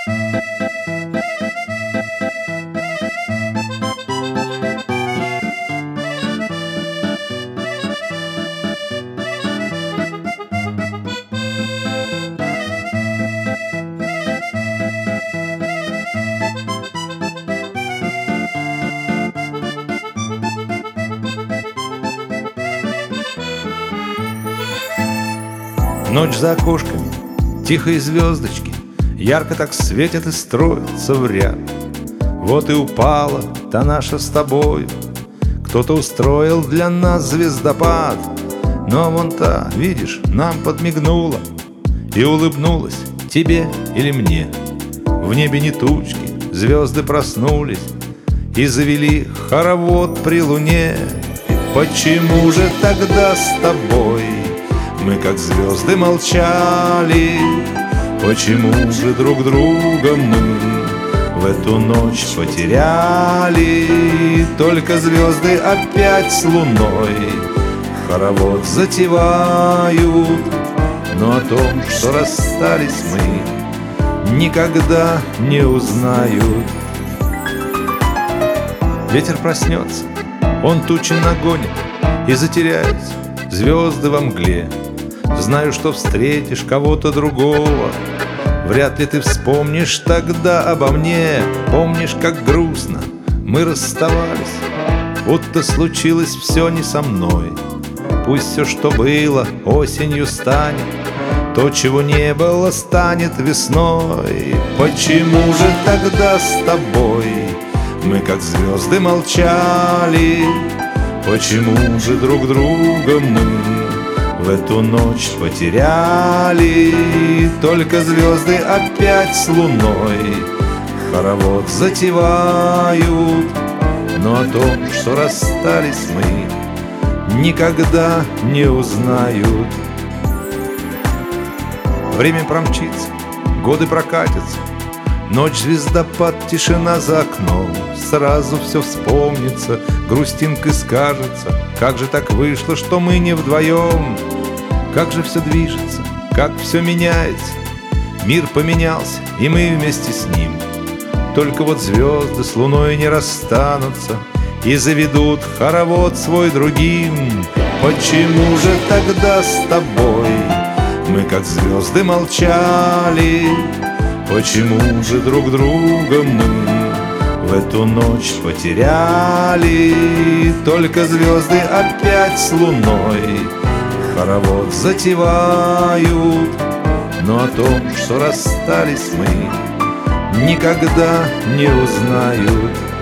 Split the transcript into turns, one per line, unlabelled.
Ночь за окошками, тихие звездочки ярко так светят и строятся в ряд. Вот и упала та наша с тобою, кто-то устроил для нас звездопад. Но вон та, видишь, нам подмигнула и улыбнулась тебе или мне. В небе не тучки, звезды проснулись и завели хоровод при луне. Почему же тогда с тобой мы, как звезды, молчали? Почему же друг друга мы в эту ночь потеряли? Только звезды опять с луной хоровод затевают, но о том, что расстались мы, никогда не узнают. Ветер проснется, он тучи нагонит, и затеряются звезды во мгле. Знаю, что встретишь кого-то другого, вряд ли ты вспомнишь тогда обо мне. Помнишь, как грустно мы расставались, будто случилось все не со мной. Пусть все, что было, осенью станет, то, чего не было, станет весной. Почему же тогда с тобой мы, как звезды, молчали? Почему же друг друга мы в эту ночь потеряли? Только звезды опять с луной хоровод затевают, но о том, что расстались мы, никогда не узнают. Время промчится, годы прокатятся, ночь, звездопад, тишина за окном. Сразу все вспомнится, грустинкой скажется: как же так вышло, что мы не вдвоем? Как же все движется, как все меняется. Мир поменялся, и мы вместе с ним. Только вот звезды с луной не расстанутся и заведут хоровод свой другим. Почему же тогда с тобой мы, как звезды, молчали? Почему же друг друга мы в эту ночь потеряли? Только звезды опять с луной хоровод затевают, но о том, что расстались мы, никогда не узнают.